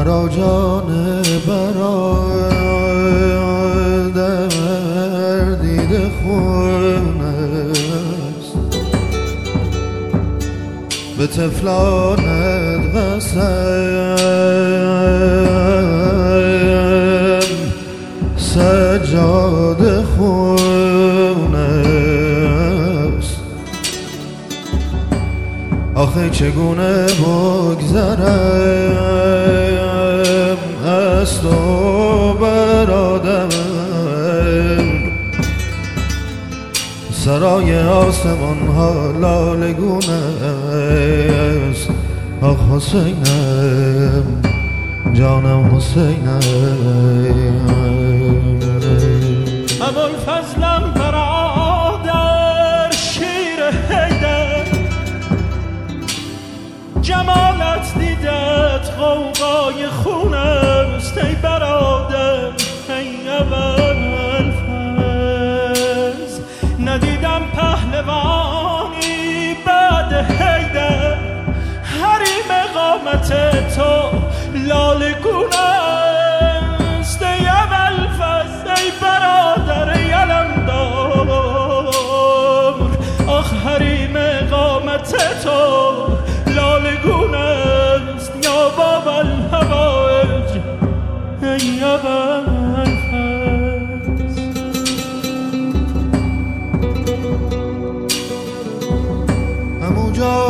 مرا جان برادر دیده خون است، به طفلانت قسم سجاده خون است. آخه چگونه بگذرم از تو برادر، سرای آسمان ها لالگون است. آخ حسینم جانم حسینم. ابوالفضلم برادر شیر حیدر، جمالت دیدت غوغای خون است. ای برادر ای ابوالفضل، ندیدم پهلوانی بعد حیدر، حریم قامت تو لالگون است. ای ابوالفضل ای برادر ای علمدار، آخ حریم قامت تو لالگون است. یا باب الحوائج ای ابوالفضل. همونجا